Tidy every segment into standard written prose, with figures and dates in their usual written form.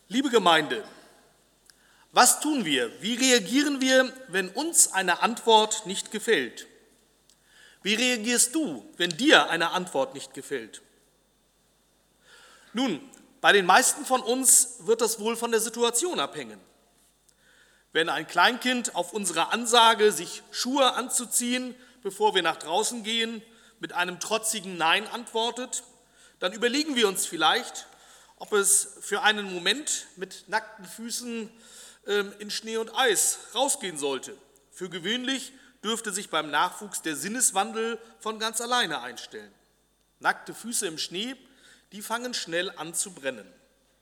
Liebe Gemeinde, was tun wir? Wie reagieren wir, wenn uns eine Antwort nicht gefällt? Wie reagierst du, wenn dir eine Antwort nicht gefällt? Nun, bei den meisten von uns wird das wohl von der Situation abhängen. Wenn ein Kleinkind auf unsere Ansage, sich Schuhe anzuziehen, bevor wir nach draußen gehen, mit einem trotzigen Nein antwortet, dann überlegen wir uns vielleicht, ob es für einen Moment mit nackten Füßen in Schnee und Eis rausgehen sollte. Für gewöhnlich dürfte sich beim Nachwuchs der Sinneswandel von ganz alleine einstellen. Nackte Füße im Schnee, die fangen schnell an zu brennen.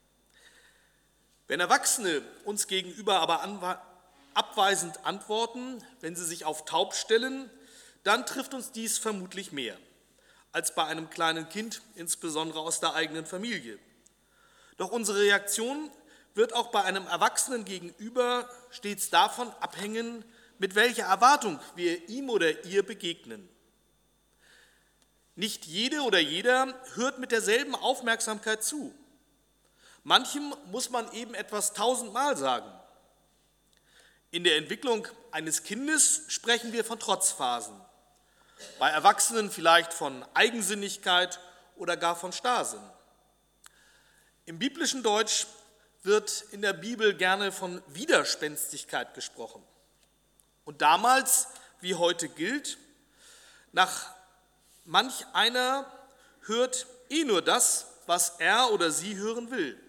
Wenn Erwachsene uns gegenüber aber abweisend antworten, wenn sie sich auf taub stellen, dann trifft uns dies vermutlich mehr als bei einem kleinen Kind, insbesondere aus der eigenen Familie. Doch unsere Reaktion wird auch bei einem Erwachsenen gegenüber stets davon abhängen, mit welcher Erwartung wir ihm oder ihr begegnen. Nicht jede oder jeder hört mit derselben Aufmerksamkeit zu. Manchem muss man eben etwas 1000-mal sagen. In der Entwicklung eines Kindes sprechen wir von Trotzphasen. Bei Erwachsenen vielleicht von Eigensinnigkeit oder gar von Starrsinn. Im biblischen Deutsch wird in der Bibel gerne von Widerspenstigkeit gesprochen. Und damals, wie heute gilt, nach manch einer hört nur das, was er oder sie hören will.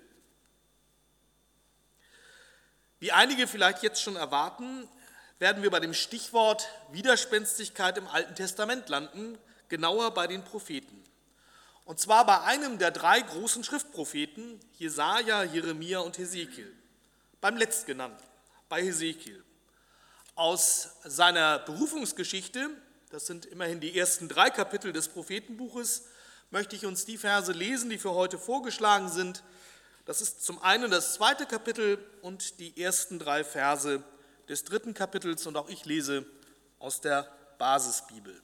Wie einige vielleicht jetzt schon erwarten, werden wir bei dem Stichwort Widerspenstigkeit im Alten Testament landen, genauer bei den Propheten. Und zwar bei einem der 3 großen Schriftpropheten, Jesaja, Jeremia und Hesekiel. Beim letztgenannten, bei Hesekiel. Aus seiner Berufungsgeschichte, das sind immerhin die ersten 3 Kapitel des Prophetenbuches, möchte ich uns die Verse lesen, die für heute vorgeschlagen sind. Das ist zum einen das 2. Kapitel und die ersten 3 Verse des 3. Kapitels, und auch ich lese aus der Basisbibel.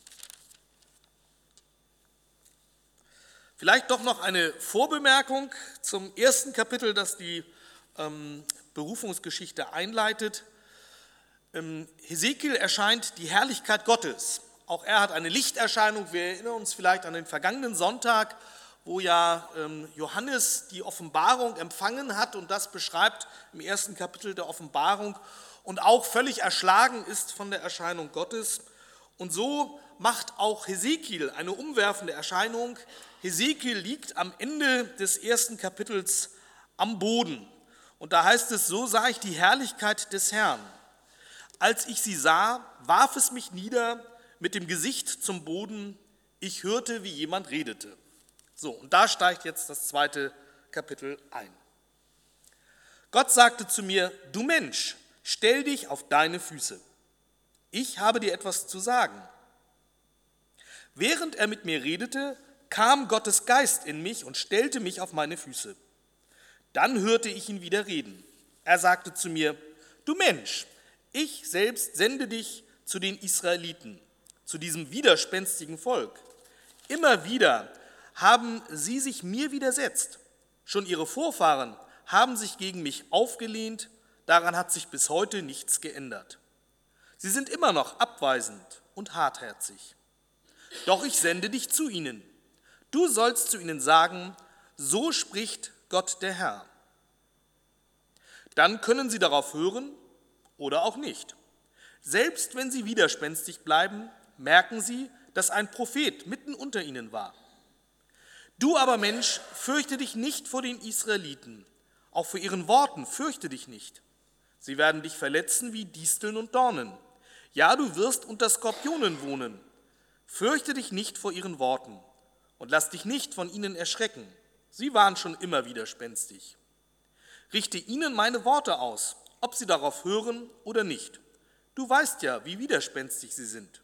Vielleicht doch noch eine Vorbemerkung zum 1. Kapitel, das die Berufungsgeschichte einleitet. Hesekiel erscheint die Herrlichkeit Gottes. Auch er hat eine Lichterscheinung. Wir erinnern uns vielleicht an den vergangenen Sonntag, wo ja Johannes die Offenbarung empfangen hat und das beschreibt im 1. Kapitel der Offenbarung und auch völlig erschlagen ist von der Erscheinung Gottes. Und so macht auch Hesekiel eine umwerfende Erscheinung. Hesekiel liegt am Ende des 1. Kapitels am Boden. Und da heißt es, so sah ich die Herrlichkeit des Herrn. Als ich sie sah, warf es mich nieder mit dem Gesicht zum Boden. Ich hörte, wie jemand redete. So, und da steigt jetzt das 2. Kapitel ein. Gott sagte zu mir, du Mensch, stell dich auf deine Füße. Ich habe dir etwas zu sagen. Während er mit mir redete, kam Gottes Geist in mich und stellte mich auf meine Füße. Dann hörte ich ihn wieder reden. Er sagte zu mir, du Mensch, ich selbst sende dich zu den Israeliten, zu diesem widerspenstigen Volk. Immer wieder haben sie sich mir widersetzt. Schon ihre Vorfahren haben sich gegen mich aufgelehnt, daran hat sich bis heute nichts geändert. Sie sind immer noch abweisend und hartherzig. Doch ich sende dich zu ihnen. Du sollst zu ihnen sagen, so spricht Gott der Herr. Dann können sie darauf hören oder auch nicht. Selbst wenn sie widerspenstig bleiben, merken sie, dass ein Prophet mitten unter ihnen war. Du aber Mensch, fürchte dich nicht vor den Israeliten, auch vor ihren Worten fürchte dich nicht. Sie werden dich verletzen wie Disteln und Dornen. Ja, du wirst unter Skorpionen wohnen. Fürchte dich nicht vor ihren Worten und lass dich nicht von ihnen erschrecken. Sie waren schon immer widerspenstig. Richte ihnen meine Worte aus, ob sie darauf hören oder nicht. Du weißt ja, wie widerspenstig sie sind.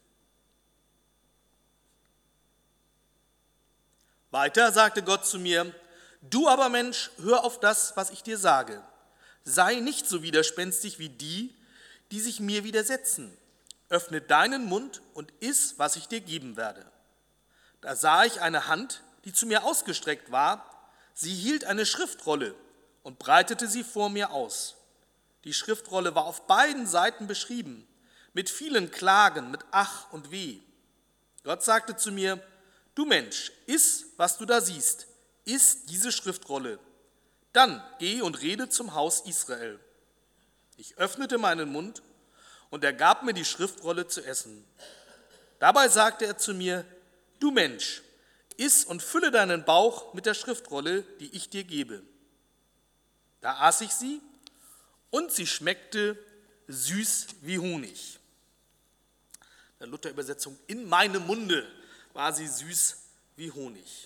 Weiter sagte Gott zu mir, du aber Mensch, hör auf das, was ich dir sage. Sei nicht so widerspenstig wie die, die sich mir widersetzen. Öffne deinen Mund und iss, was ich dir geben werde. Da sah ich eine Hand, die zu mir ausgestreckt war. Sie hielt eine Schriftrolle und breitete sie vor mir aus. Die Schriftrolle war auf beiden Seiten beschrieben, mit vielen Klagen, mit Ach und Weh. Gott sagte zu mir: Du Mensch, iss, was du da siehst, iss diese Schriftrolle. Dann geh und rede zum Haus Israel. Ich öffnete meinen Mund und er gab mir die Schriftrolle zu essen. Dabei sagte er zu mir: Du Mensch, iss und fülle deinen Bauch mit der Schriftrolle, die ich dir gebe. Da aß ich sie und sie schmeckte süß wie Honig. In der Luther-Übersetzung: In meinem Munde war sie süß wie Honig.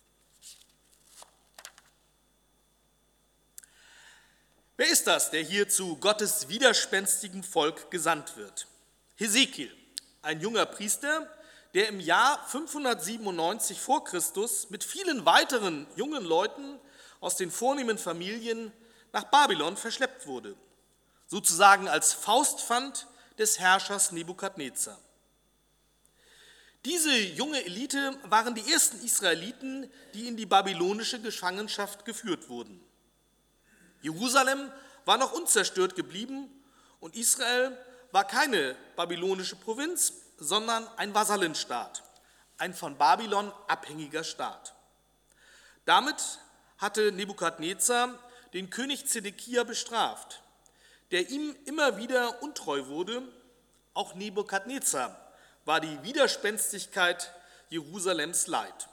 Wer ist das, der hier zu Gottes widerspenstigem Volk gesandt wird? Hesekiel, ein junger Priester, der im Jahr 597 vor Christus mit vielen weiteren jungen Leuten aus den vornehmen Familien nach Babylon verschleppt wurde, sozusagen als Faustpfand des Herrschers Nebukadnezar. Diese junge Elite waren die ersten Israeliten, die in die babylonische Gefangenschaft geführt wurden. Jerusalem war noch unzerstört geblieben und Israel war keine babylonische Provinz, sondern ein Vasallenstaat, ein von Babylon abhängiger Staat. Damit hatte Nebukadnezar den König Zedekia bestraft, der ihm immer wieder untreu wurde. Auch Nebukadnezar war die Widerspenstigkeit Jerusalems leid.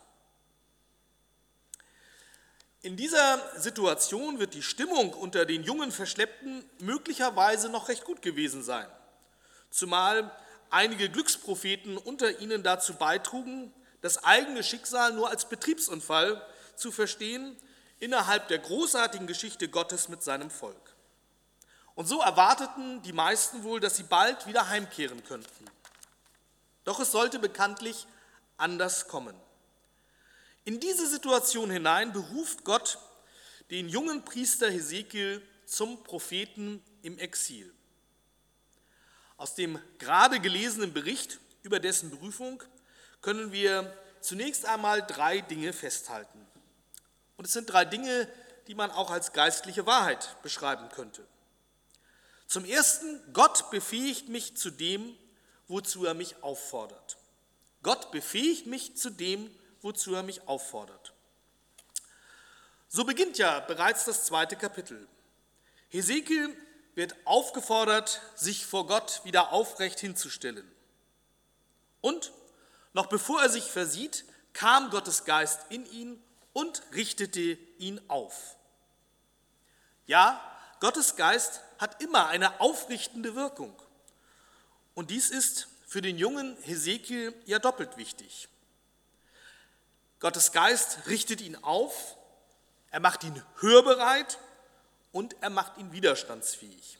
In dieser Situation wird die Stimmung unter den jungen Verschleppten möglicherweise noch recht gut gewesen sein, zumal einige Glückspropheten unter ihnen dazu beitrugen, das eigene Schicksal nur als Betriebsunfall zu verstehen innerhalb der großartigen Geschichte Gottes mit seinem Volk. Und so erwarteten die meisten wohl, dass sie bald wieder heimkehren könnten. Doch es sollte bekanntlich anders kommen. In diese Situation hinein beruft Gott den jungen Priester Hesekiel zum Propheten im Exil. Aus dem gerade gelesenen Bericht über dessen Berufung können wir zunächst einmal 3 Dinge festhalten. Und es sind 3 Dinge, die man auch als geistliche Wahrheit beschreiben könnte. Zum Ersten: Gott befähigt mich zu dem, wozu er mich auffordert. Gott befähigt mich zu dem, wozu er mich auffordert. So beginnt ja bereits das 2. Kapitel. Hesekiel wird aufgefordert, sich vor Gott wieder aufrecht hinzustellen. Und noch bevor er sich versieht, kam Gottes Geist in ihn und richtete ihn auf. Ja, Gottes Geist hat immer eine aufrichtende Wirkung. Und dies ist für den jungen Hesekiel ja doppelt wichtig. Gottes Geist richtet ihn auf, er macht ihn hörbereit und er macht ihn widerstandsfähig.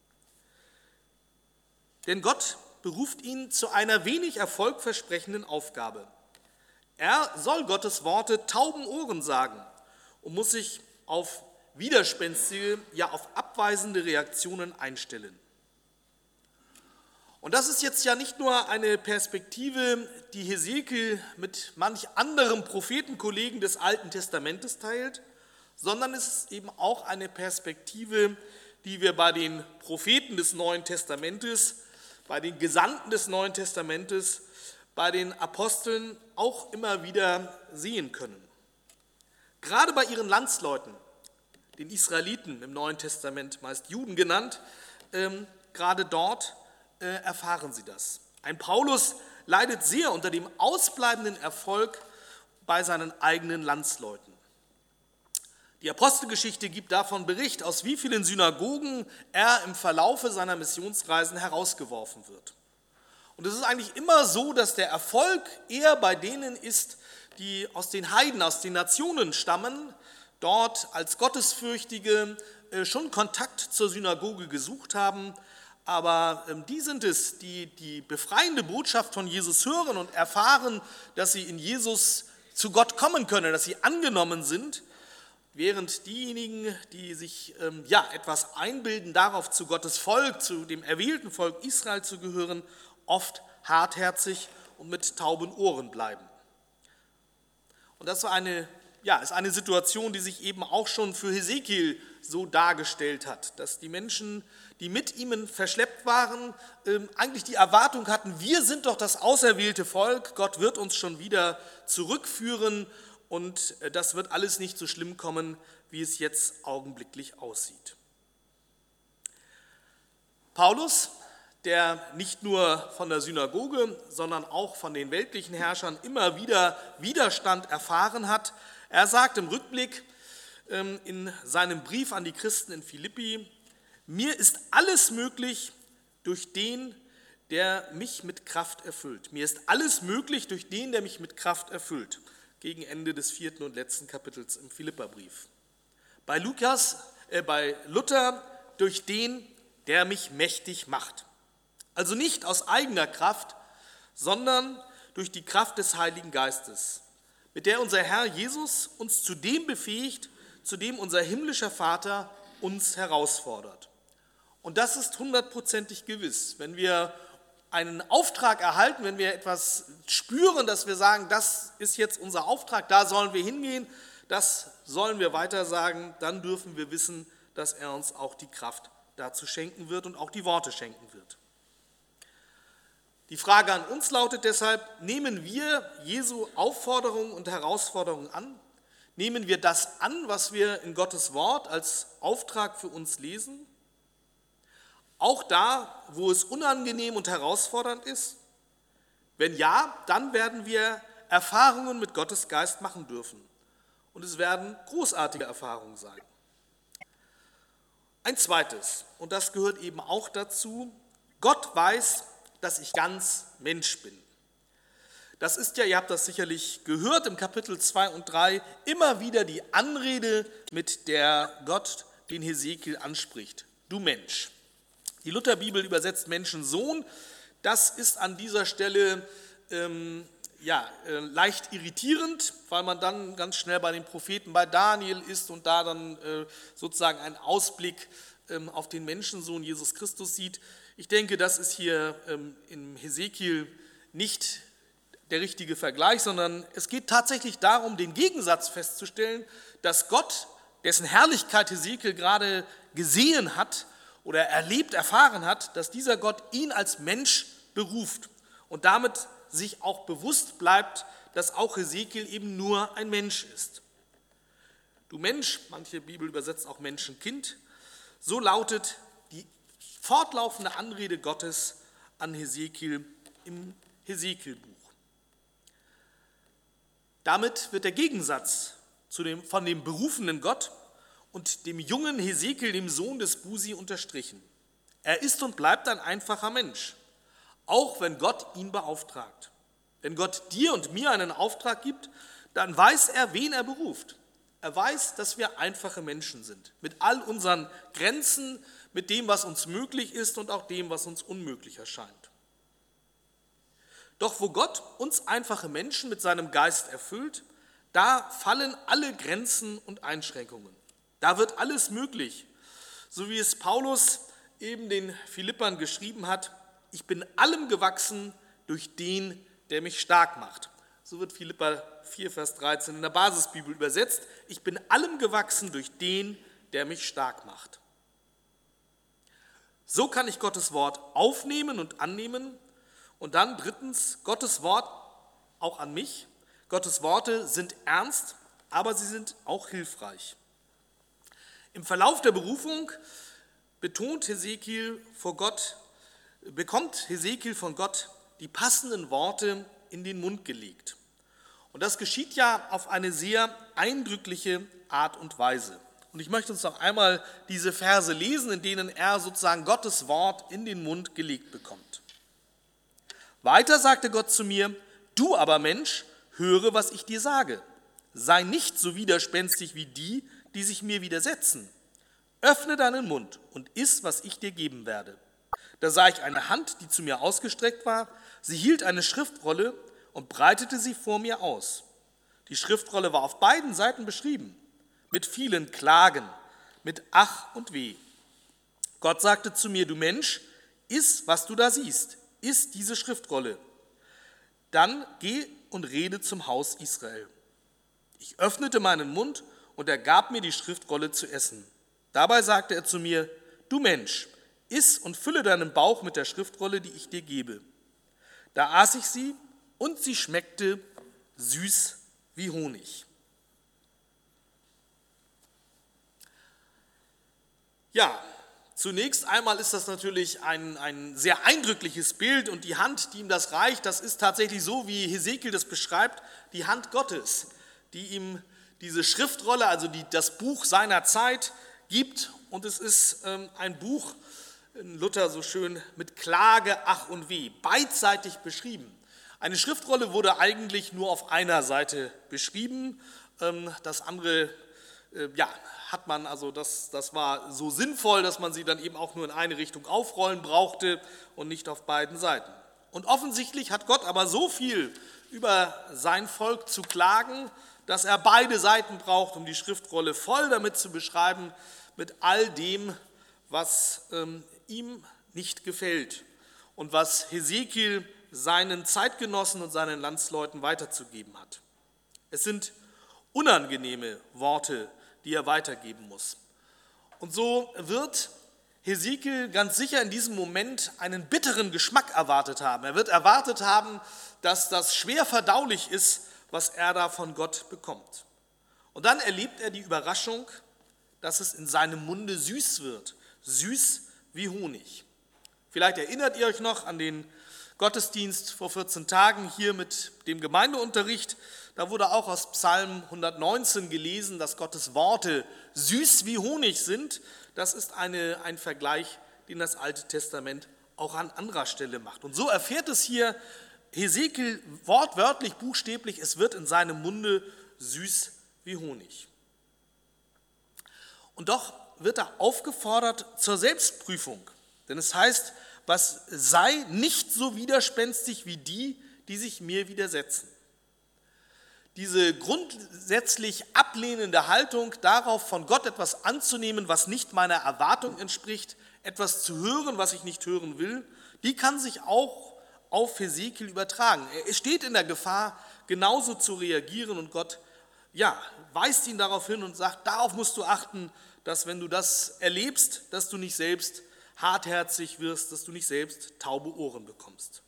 Denn Gott beruft ihn zu einer wenig erfolgversprechenden Aufgabe. Er soll Gottes Worte tauben Ohren sagen und muss sich auf widerspenstige, ja auf abweisende Reaktionen einstellen. Und das ist jetzt ja nicht nur eine Perspektive, die Hesekiel mit manch anderem Prophetenkollegen des Alten Testamentes teilt, sondern es ist eben auch eine Perspektive, die wir bei den Propheten des Neuen Testamentes, bei den Gesandten des Neuen Testamentes, bei den Aposteln auch immer wieder sehen können. Gerade bei ihren Landsleuten, den Israeliten im Neuen Testament, meist Juden genannt, gerade dort erfahren sie das. Ein Paulus leidet sehr unter dem ausbleibenden Erfolg bei seinen eigenen Landsleuten. Die Apostelgeschichte gibt davon Bericht, aus wie vielen Synagogen er im Verlaufe seiner Missionsreisen herausgeworfen wird. Und es ist eigentlich immer so, dass der Erfolg eher bei denen ist, die aus den Heiden, aus den Nationen stammen, dort als Gottesfürchtige schon Kontakt zur Synagoge gesucht haben, aber die sind es, die die befreiende Botschaft von Jesus hören und erfahren, dass sie in Jesus zu Gott kommen können, dass sie angenommen sind, während diejenigen, die sich etwas einbilden, darauf zu Gottes Volk, zu dem erwählten Volk Israel zu gehören, oft hartherzig und mit tauben Ohren bleiben. Und das war eine ist eine Situation, die sich eben auch schon für Hesekiel so dargestellt hat, dass die Menschen, die mit ihm verschleppt waren, eigentlich die Erwartung hatten, wir sind doch das auserwählte Volk, Gott wird uns schon wieder zurückführen und das wird alles nicht so schlimm kommen, wie es jetzt augenblicklich aussieht. Paulus, der nicht nur von der Synagoge, sondern auch von den weltlichen Herrschern immer wieder Widerstand erfahren hat, er sagt im Rückblick in seinem Brief an die Christen in Philippi: Mir ist alles möglich durch den, der mich mit Kraft erfüllt. Mir ist alles möglich durch den, der mich mit Kraft erfüllt. Gegen Ende des 4. und letzten Kapitels im Philipperbrief. Bei Luther durch den, der mich mächtig macht. Also nicht aus eigener Kraft, sondern durch die Kraft des Heiligen Geistes, mit der unser Herr Jesus uns zu dem befähigt, zu dem unser himmlischer Vater uns herausfordert. Und das ist hundertprozentig gewiss. Wenn wir einen Auftrag erhalten, wenn wir etwas spüren, dass wir sagen, das ist jetzt unser Auftrag, da sollen wir hingehen, das sollen wir weitersagen, dann dürfen wir wissen, dass er uns auch die Kraft dazu schenken wird und auch die Worte schenken wird. Die Frage an uns lautet deshalb: Nehmen wir Jesu Aufforderungen und Herausforderungen an? Nehmen wir das an, was wir in Gottes Wort als Auftrag für uns lesen? Auch da, wo es unangenehm und herausfordernd ist? Wenn ja, dann werden wir Erfahrungen mit Gottes Geist machen dürfen. Und es werden großartige Erfahrungen sein. Ein zweites, und das gehört eben auch dazu: Gott weiß, dass ich ganz Mensch bin. Das ist ja, ihr habt das sicherlich gehört, im Kapitel 2 und 3 immer wieder die Anrede, mit der Gott den Hesekiel anspricht. Du Mensch. Die Lutherbibel übersetzt Menschensohn. Das ist an dieser Stelle leicht irritierend, weil man dann ganz schnell bei den Propheten, bei Daniel ist und da dann sozusagen einen Ausblick auf den Menschensohn Jesus Christus sieht. Ich denke, das ist hier im Hesekiel nicht der richtige Vergleich, sondern es geht tatsächlich darum, den Gegensatz festzustellen, dass Gott, dessen Herrlichkeit Hesekiel gerade gesehen hat oder erlebt, erfahren hat, dass dieser Gott ihn als Mensch beruft und damit sich auch bewusst bleibt, dass auch Hesekiel eben nur ein Mensch ist. Du Mensch, manche Bibel übersetzt auch Menschenkind, so lautet die fortlaufende Anrede Gottes an Hesekiel im Hesekielbuch. Damit wird der Gegensatz von dem berufenen Gott und dem jungen Hesekiel, dem Sohn des Buzi, unterstrichen. Er ist und bleibt ein einfacher Mensch, auch wenn Gott ihn beauftragt. Wenn Gott dir und mir einen Auftrag gibt, dann weiß er, wen er beruft. Er weiß, dass wir einfache Menschen sind, mit all unseren Grenzen, mit dem, was uns möglich ist und auch dem, was uns unmöglich erscheint. Doch wo Gott uns einfache Menschen mit seinem Geist erfüllt, da fallen alle Grenzen und Einschränkungen. Da wird alles möglich, so wie es Paulus eben den Philippern geschrieben hat: Ich bin allem gewachsen durch den, der mich stark macht. So wird Philipper 4, Vers 13 in der Basisbibel übersetzt: Ich bin allem gewachsen durch den, der mich stark macht. So kann ich Gottes Wort aufnehmen und annehmen. Und dann drittens, Gottes Wort auch an mich. Gottes Worte sind ernst, aber sie sind auch hilfreich. Im Verlauf der Berufung bekommt Hesekiel von Gott die passenden Worte in den Mund gelegt. Und das geschieht ja auf eine sehr eindrückliche Art und Weise. Und ich möchte uns noch einmal diese Verse lesen, in denen er sozusagen Gottes Wort in den Mund gelegt bekommt. Weiter sagte Gott zu mir: Du aber Mensch, höre, was ich dir sage. Sei nicht so widerspenstig wie die, die sich mir widersetzen. Öffne deinen Mund und iss, was ich dir geben werde. Da sah ich eine Hand, die zu mir ausgestreckt war. Sie hielt eine Schriftrolle und breitete sie vor mir aus. Die Schriftrolle war auf beiden Seiten beschrieben, mit vielen Klagen, mit Ach und Weh. Gott sagte zu mir: Du Mensch, iss, was du da siehst. Iss diese Schriftrolle. Dann geh und rede zum Haus Israel. Ich öffnete meinen Mund und er gab mir die Schriftrolle zu essen. Dabei sagte er zu mir, du Mensch, iss und fülle deinen Bauch mit der Schriftrolle, die ich dir gebe. Da aß ich sie und sie schmeckte süß wie Honig. Ja, zunächst einmal ist das natürlich ein sehr eindrückliches Bild und die Hand, die ihm das reicht, das ist tatsächlich so, wie Hesekiel das beschreibt, die Hand Gottes, die ihm diese Schriftrolle, also das Buch seiner Zeit gibt und es ist ein Buch, in Luther so schön, mit Klage, Ach und Weh, beidseitig beschrieben. Eine Schriftrolle wurde eigentlich nur auf einer Seite beschrieben, das andere hat man, also das war so sinnvoll, dass man sie dann eben auch nur in eine Richtung aufrollen brauchte und nicht auf beiden Seiten. Und offensichtlich hat Gott aber so viel über sein Volk zu klagen, dass er beide Seiten braucht, um die Schriftrolle voll damit zu beschreiben, mit all dem, was ihm nicht gefällt und was Hesekiel seinen Zeitgenossen und seinen Landsleuten weiterzugeben hat. Es sind unangenehme Worte, die er weitergeben muss. Und so wird Hesekiel ganz sicher in diesem Moment einen bitteren Geschmack erwartet haben. Er wird erwartet haben, dass das schwer verdaulich ist, was er da von Gott bekommt. Und dann erlebt er die Überraschung, dass es in seinem Munde süß wird, süß wie Honig. Vielleicht erinnert ihr euch noch an den Gottesdienst vor 14 Tagen hier mit dem Gemeindeunterricht. Da wurde auch aus Psalm 119 gelesen, dass Gottes Worte süß wie Honig sind. Das ist ein Vergleich, den das Alte Testament auch an anderer Stelle macht. Und so erfährt es hier Hesekiel wortwörtlich, buchstäblich, es wird in seinem Munde süß wie Honig. Und doch wird er aufgefordert zur Selbstprüfung. Denn es heißt, was sei nicht so widerspenstig wie die, die sich mir widersetzen. Diese grundsätzlich ablehnende Haltung darauf, von Gott etwas anzunehmen, was nicht meiner Erwartung entspricht, etwas zu hören, was ich nicht hören will, die kann sich auch auf Hesekiel übertragen. Er steht in der Gefahr, genauso zu reagieren und Gott weist ihn darauf hin und sagt, darauf musst du achten, dass wenn du das erlebst, dass du nicht selbst hartherzig wirst, dass du nicht selbst taube Ohren bekommst.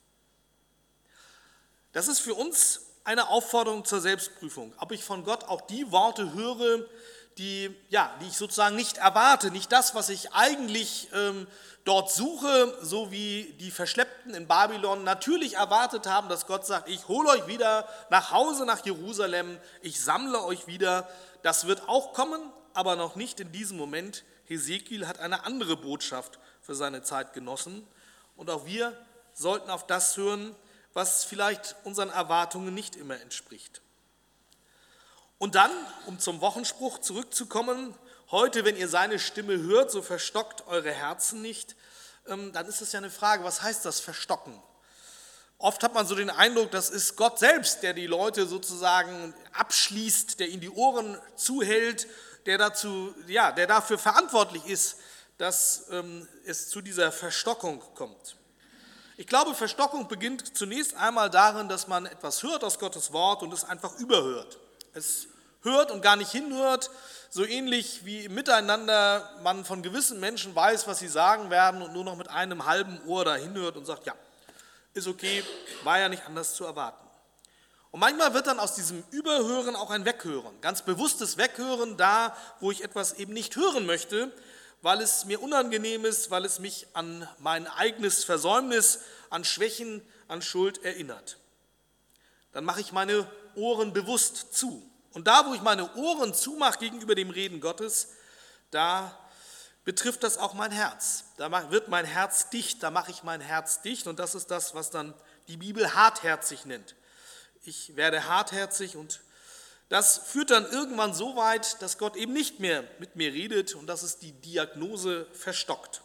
Das ist für uns eine Aufforderung zur Selbstprüfung, ob ich von Gott auch die Worte höre, die ich sozusagen nicht erwarte, nicht das, was ich eigentlich dort suche, so wie die Verschleppten in Babylon natürlich erwartet haben, dass Gott sagt, ich hole euch wieder nach Hause, nach Jerusalem, ich sammle euch wieder. Das wird auch kommen, aber noch nicht in diesem Moment. Hesekiel hat eine andere Botschaft für seine Zeitgenossen und auch wir sollten auf das hören, was vielleicht unseren Erwartungen nicht immer entspricht. Und dann, um zum Wochenspruch zurückzukommen, heute, wenn ihr seine Stimme hört, so verstockt eure Herzen nicht, dann ist es ja eine Frage, was heißt das Verstocken? Oft hat man so den Eindruck, das ist Gott selbst, der die Leute sozusagen abschließt, der ihnen die Ohren zuhält, der dafür verantwortlich ist, dass es zu dieser Verstockung kommt. Ich glaube, Verstockung beginnt zunächst einmal darin, dass man etwas hört aus Gottes Wort und es einfach überhört. Es hört und gar nicht hinhört, so ähnlich wie im Miteinander man von gewissen Menschen weiß, was sie sagen werden und nur noch mit einem halben Ohr da hinhört und sagt, ja, ist okay, war ja nicht anders zu erwarten. Und manchmal wird dann aus diesem Überhören auch ein Weghören, ganz bewusstes Weghören da, wo ich etwas eben nicht hören möchte, weil es mir unangenehm ist, weil es mich an mein eigenes Versäumnis, an Schwächen, an Schuld erinnert. Dann mache ich meine Ohren bewusst zu. Und da, wo ich meine Ohren zumache gegenüber dem Reden Gottes, da betrifft das auch mein Herz. Da wird mein Herz dicht, da mache ich mein Herz dicht und das ist das, was dann die Bibel hartherzig nennt. Ich werde hartherzig und das führt dann irgendwann so weit, dass Gott eben nicht mehr mit mir redet und dass es die Diagnose verstockt.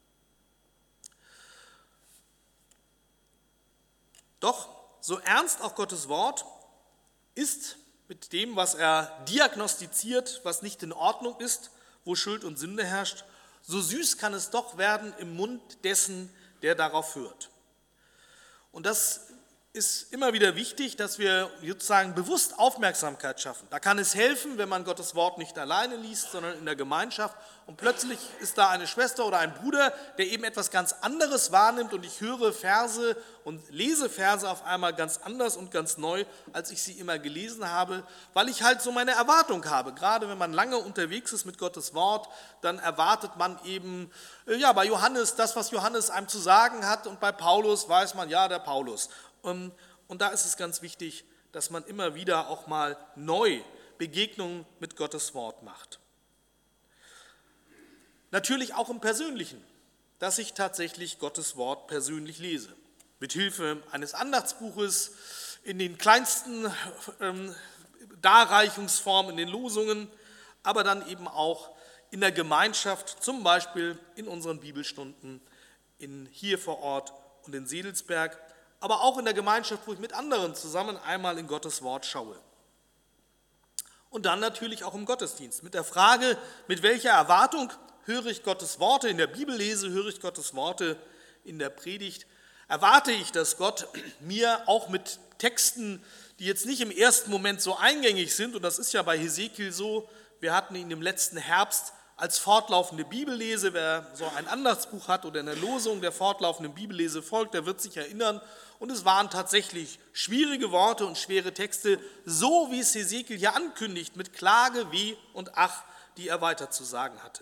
Doch, so ernst auch Gottes Wort ist mit dem, was er diagnostiziert, was nicht in Ordnung ist, wo Schuld und Sünde herrscht, so süß kann es doch werden im Mund dessen, der darauf hört. Und das ist immer wieder wichtig, dass wir sozusagen bewusst Aufmerksamkeit schaffen. Da kann es helfen, wenn man Gottes Wort nicht alleine liest, sondern in der Gemeinschaft. Und plötzlich ist da eine Schwester oder ein Bruder, der eben etwas ganz anderes wahrnimmt und ich höre Verse und lese Verse auf einmal ganz anders und ganz neu, als ich sie immer gelesen habe, weil ich halt so meine Erwartung habe. Gerade wenn man lange unterwegs ist mit Gottes Wort, dann erwartet man eben, bei Johannes das, was Johannes einem zu sagen hat, und bei Paulus weiß man, ja, der Paulus. Und da ist es ganz wichtig, dass man immer wieder auch mal neu Begegnungen mit Gottes Wort macht. Natürlich auch im Persönlichen, dass ich tatsächlich Gottes Wort persönlich lese. Mit Hilfe eines Andachtsbuches, in den kleinsten Darreichungsformen, in den Losungen, aber dann eben auch in der Gemeinschaft, zum Beispiel in unseren Bibelstunden hier vor Ort und in Sedelsberg, aber auch in der Gemeinschaft, wo ich mit anderen zusammen einmal in Gottes Wort schaue. Und dann natürlich auch im Gottesdienst mit der Frage, mit welcher Erwartung höre ich Gottes Worte in der Bibel lese, höre ich Gottes Worte in der Predigt, erwarte ich, dass Gott mir auch mit Texten, die jetzt nicht im ersten Moment so eingängig sind, und das ist ja bei Hesekiel so, wir hatten ihn im letzten Herbst als fortlaufende Bibellese, wer so ein Andachtsbuch hat oder eine Losung der fortlaufenden Bibellese folgt, der wird sich erinnern, und es waren tatsächlich schwierige Worte und schwere Texte, so wie es Hesekiel hier ankündigt, mit Klage, Weh und Ach, die er weiter zu sagen hatte.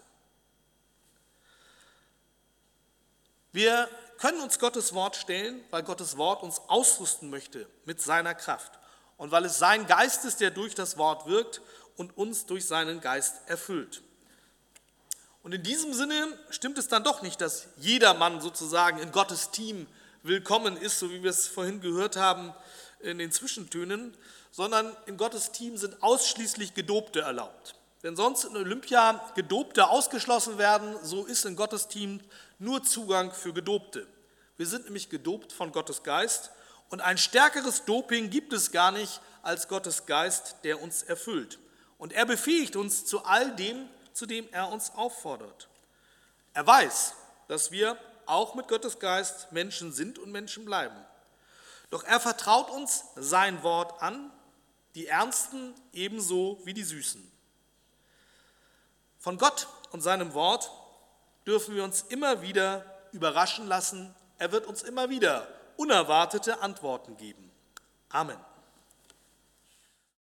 Wir können uns Gottes Wort stellen, weil Gottes Wort uns ausrüsten möchte mit seiner Kraft und weil es sein Geist ist, der durch das Wort wirkt und uns durch seinen Geist erfüllt. Und in diesem Sinne stimmt es dann doch nicht, dass jedermann sozusagen in Gottes Team willkommen ist, so wie wir es vorhin gehört haben in den Zwischentönen, sondern in Gottes Team sind ausschließlich Gedobte erlaubt. Wenn sonst in Olympia Gedobte ausgeschlossen werden, so ist in Gottes Team nur Zugang für Gedobte. Wir sind nämlich gedopt von Gottes Geist und ein stärkeres Doping gibt es gar nicht als Gottes Geist, der uns erfüllt. Und er befähigt uns zu all dem, zu dem er uns auffordert. Er weiß, dass wir auch mit Gottes Geist Menschen sind und Menschen bleiben. Doch er vertraut uns sein Wort an, die Ernsten ebenso wie die Süßen. Von Gott und seinem Wort dürfen wir uns immer wieder überraschen lassen. Er wird uns immer wieder unerwartete Antworten geben. Amen.